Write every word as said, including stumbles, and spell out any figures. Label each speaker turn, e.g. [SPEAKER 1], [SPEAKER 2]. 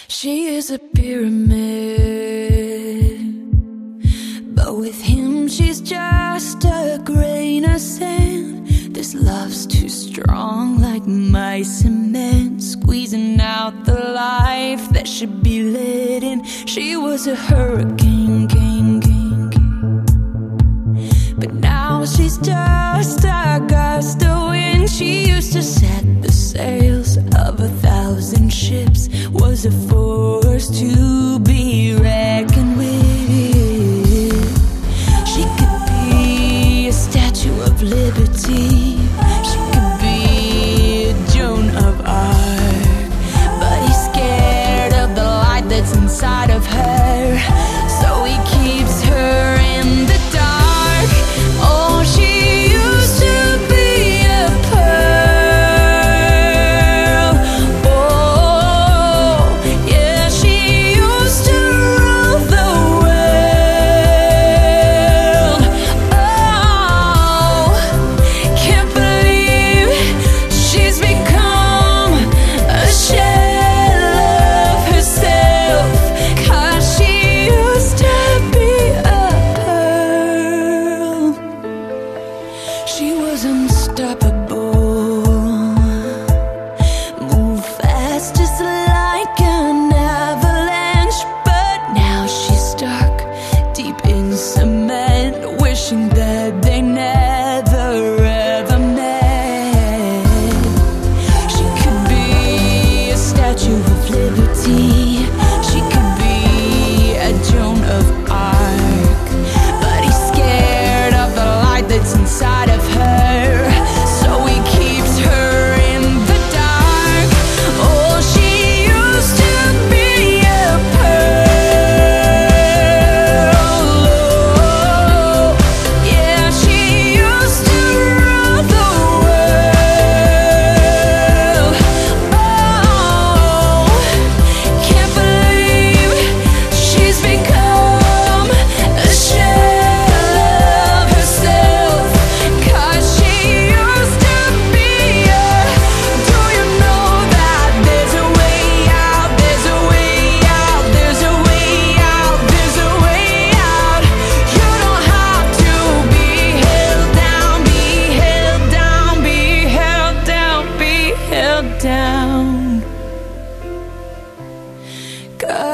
[SPEAKER 1] She is a pyramid, but with him she's just a grain of sand. This love's too strong, like my cement, squeezing out the life that should be lit in. She was a hurricane, king, king, king. But now she's just a gust of wind. She used to set the sails of a thousand ships, was a force to be reckoned with. She could be a statue of liberty, she could be a Joan of Arc, but he's scared of the light that's inside of her, so he keeps her in the dark. Oh, she used to be a pearl. Oh, yeah, she used to rule the world. Oh, can't believe she's become a shell of herself, 'cause she used to be a pearl. She was unstoppable, move fast just like an avalanche, but now she's stuck deep in cement, wishing that they never ever met. She could be a statue of liberty, she could be a Joan of Arc, but he's scared of the light that's inside of her, so he keeps her in the dark. Oh, she used to be a pearl. Oh, yeah, she used to rule the world. Oh, can't believe she's become a shell of herself, 'cause she used to be a. Do you know that there's a way out, there's a way out, there's a way out, there's a way out. You don't have to be held down, be held down, be held down, be held down. 'Cause